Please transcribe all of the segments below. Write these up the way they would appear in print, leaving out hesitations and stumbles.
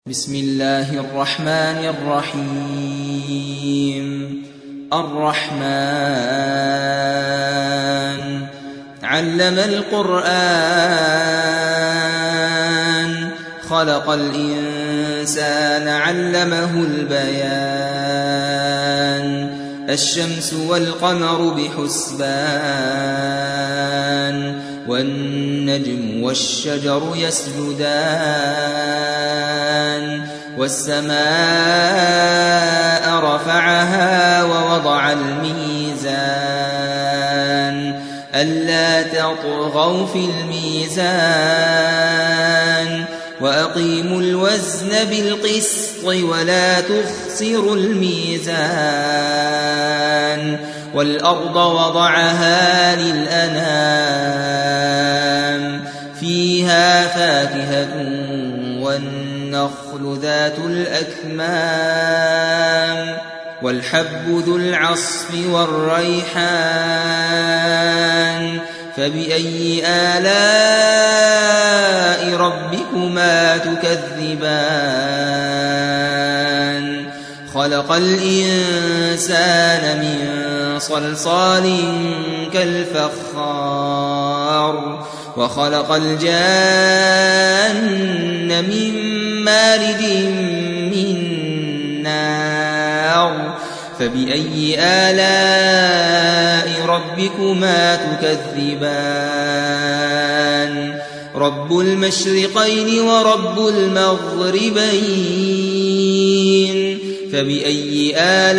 بسم الله الرحمن الرحيم الرحمن علم القرآن خلق الإنسان علمه البيان الشمس والقمر بحسبان والنجم والشجر يسجدان والسماء رفعها ووضع الميزان ألا تطغوا في الميزان وأقيموا الوزن بالقسط ولا تخسروا الميزان والأرض وضعها للأنام فيها فاكهة والنخل ذات الأكمام والحب ذو العصف والريحان فبأي آلاء ربكما تكذبان خلق الإنسان من صلصال كالفخار وخلق الجان من مارج من نار فبأي آلاء ربكما تكذبان رب المشرقين ورب المغربين فبأي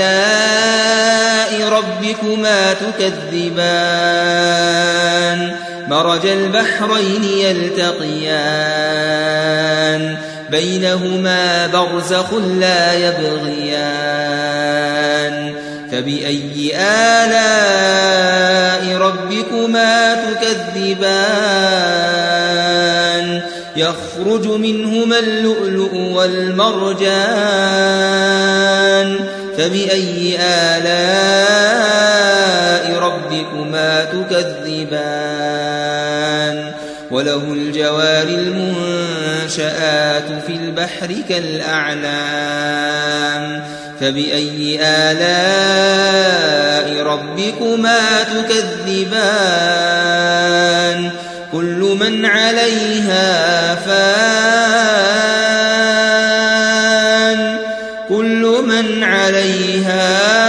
آلاء ربكما تكذبان مرج البحرين يلتقيان بينهما برزخ لا يبغيان فبأي آلاء ربكما تكذبان يخرج منهما اللؤلؤ والمرجان فبأي آلاء ربكما تكذبان وله الجوار المنشآت في البحر كالأعلام فبأي آلاء ربكما تكذبان كل من عليها فان كل من عليها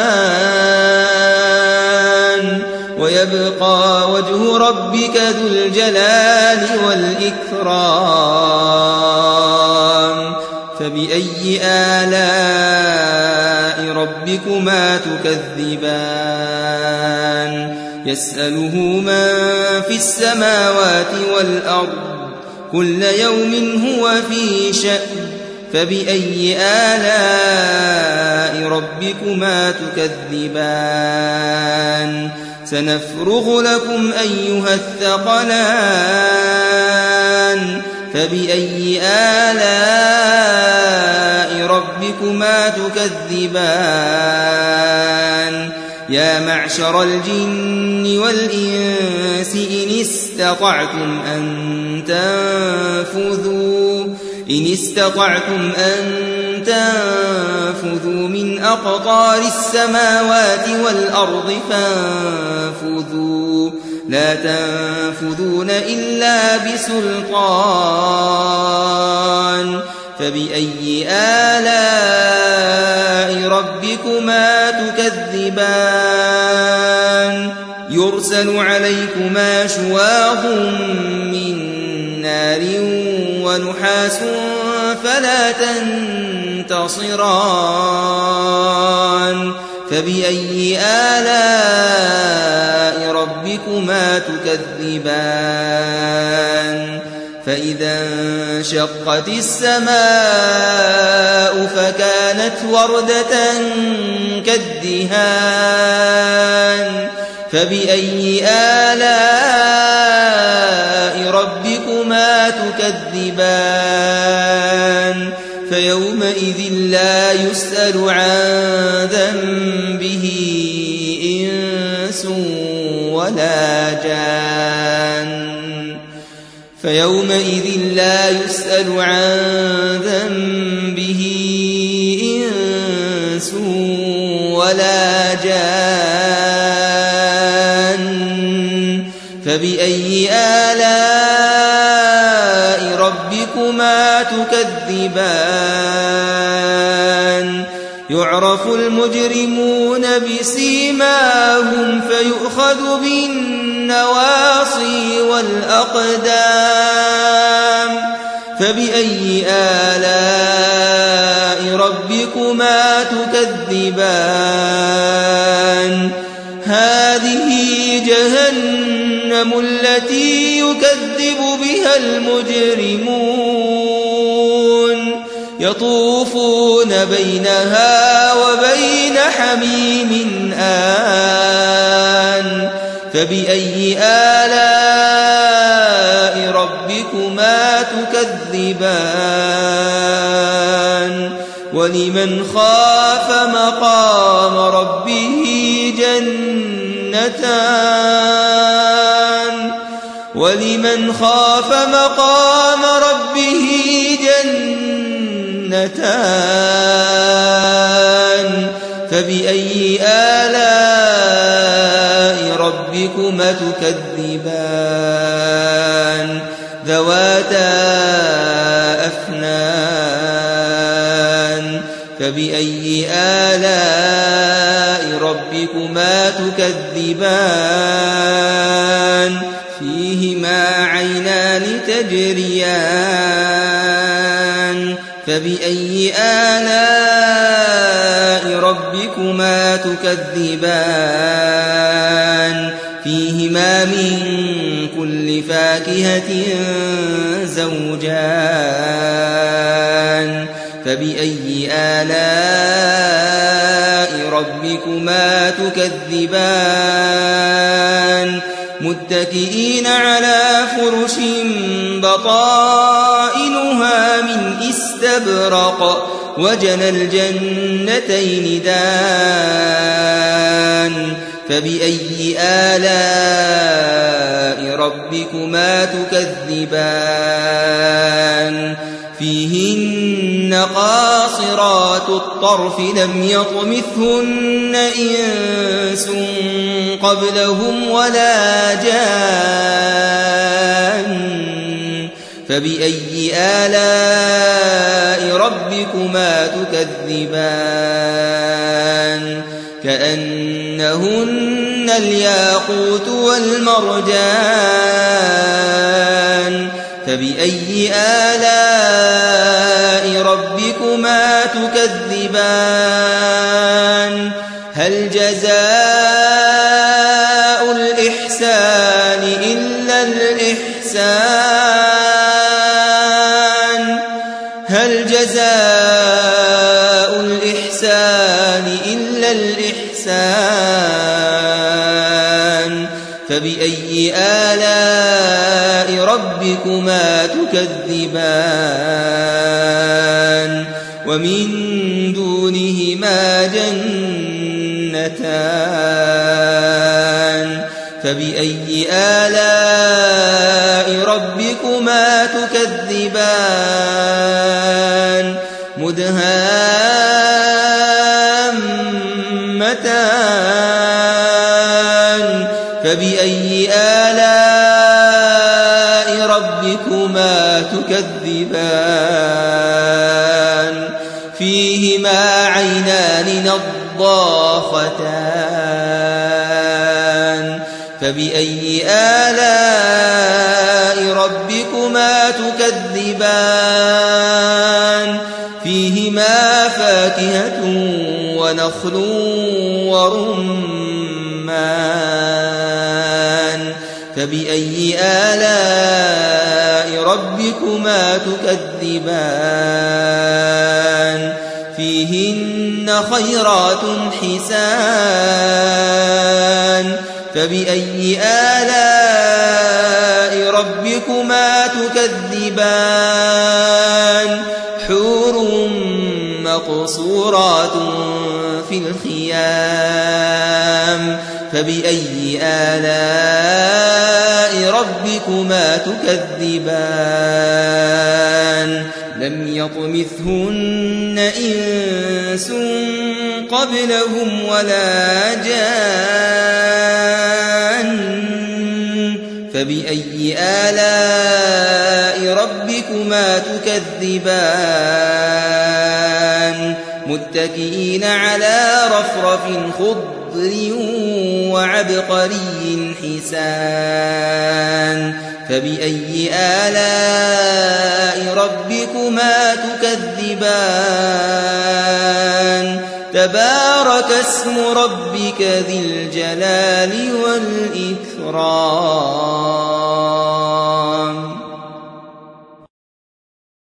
فان ويبقى وجه ربك ذو الجلال والإكرام فبأي آلاء ربكما تكذبان يسأله من في السماوات والأرض كل يوم هو في شأن فبأي آلاء ربكما تكذبان سنفرغ لكم أيها الثقلان فبأي آلاء ربكما تكذبان يا معشر الجن والإنس إن استطعتم أن تنفذوا من أقطار السماوات والأرض فانفذوا لا تنفذون إلا بسلطان فبأي آلاء ربكما تكذبان يرسل عليكما شواظ من نار ونحاس فلا تنتصران فبأي آلاء ربكما تكذبان فإذا انشقت السماء فكانت وردة كالدهان فبأي آلاء ربكما تكذبان فيومئذ لا يسأل عن ذنبه إنس ولا جان فيومئذ لا يسأل عن ذنبه فبأي آلاء ربكما تكذبان يعرف المجرمون بسيماهم فيؤخذ بالنواصي والأقدام فبأي آلاء ربكما تكذبان هذه جهنم التي يكذب بها المجرمون يطوفون بينها وبين حميم آن فبأي آلاء ربكما تكذبان ولمن خاف مقام ربه جنتان فبأي آلاء ربكما تكذبان ذواتا أفنان فبأي آلاء ربكما تكذبان فيهما عينان تجريان فبأي آلاء ربكما تكذبان فيهما من كل فاكهة زوجان فبأي آلاء ربكما تكذبان متكئين على فرش بطائنها من استبرق وجنى الجنتين دان فبأي آلاء ربكما تكذبان فيهن قاصرات الطرف لم يطمثهن إنس قبلهم ولا جان فبأي آلاء ربكما تكذبان كأنهن الياقوت والمرجان فبأي آلاء ربكما تكذبان هل جزاء الإحسان إلا الإحسان هل جزاء الإحسان إلا الإحسان فبأي آلاء ربكما تكذبان ومن دونهما جنتان فبأي آلاء ربكما تكذبان مدهامتان فبأي آلاء ربكما تكذبان فيهما عينان نضاختان فبأي آلاء ربكما تكذبان فيهما فاكهة ونخل ورمان فبأي آلاء ربكما تكذبان فيهن خيرات حسان فبأي آلاء ربكما تكذبان حور مقصورات في الخيام فبأي آلاء ربكما تكذبان لم يطمثهن إنس قبلهم ولا جان فبأي آلاء ربكما تكذبان متكئين على رفرف خضر وعبقري حسان فبأي آلاء ربكما تكذبان تبارك اسم ربك ذي الجلال والإكرام